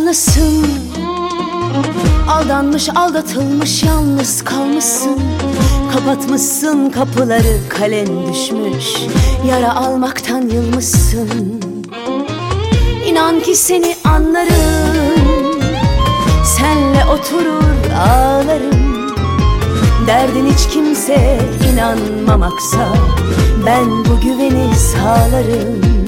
yanlısın. Aldanmış, aldatılmış, yalnız kalmışsın. Kapatmışsın kapıları, kalen düşmüş. Yara almaktan yılmışsın. İnan ki seni anlarım. Senle oturur ağlarım. Derdin hiç kimse inanmamaksa ben bu güveni sağlarım.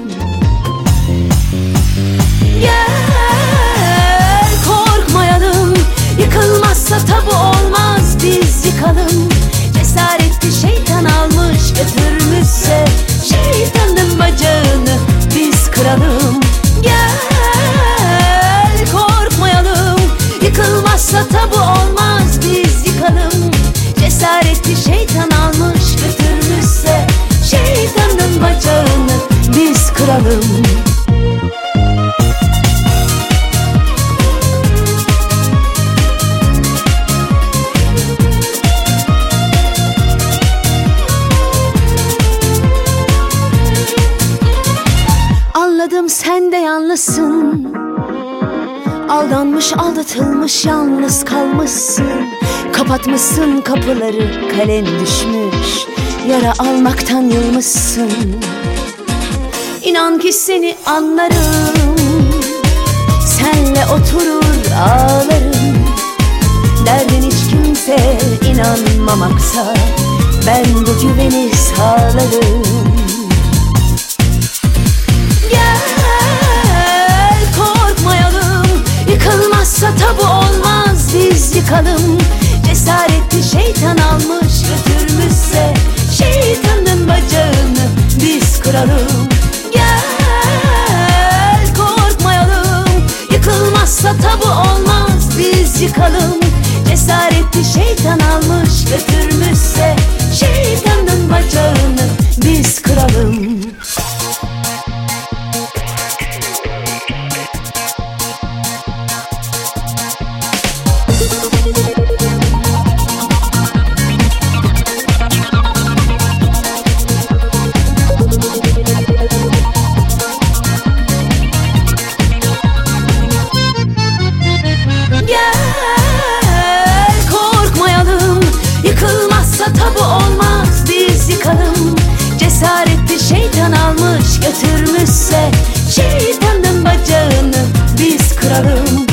Gel korkmayalım, yıkılmazsa tabu olmaz, biz yıkalım. Cesaretli şeytan almış götürmüşse şeytanın bacağını biz kıralım. Gel korkmayalım, yıkılmazsa tabu olmaz, biz yıkalım. Cesaretli şeytan almış götürmüşse şeytanın bacağını biz kıralım. Anladım, sen de yalnızsın. Aldanmış, aldatılmış, yalnız kalmışsın. Kapatmışsın kapıları, kalen düşmüş. Yara almaktan yılmışsın. İnan ki seni anlarım. Senle oturur ağlarım. Derdin hiç kimse inanmamaksa ben bu güveni sağlarım. Yıkılmazsa tabu olmaz, biz yıkalım. Cesaretli şeytan almış götürmüşse şeytanın bacağını biz kıralım. Gel korkmayalım, yıkılmazsa tabu olmaz, biz yıkalım. Cesaretli şeytan almış götürmüşse şeytanın bacağını biz kıralım. Tabu olmaz, biz yıkalım. Cesaretli şeytan almış götürmüşse şeytanın bacağını biz kıralım.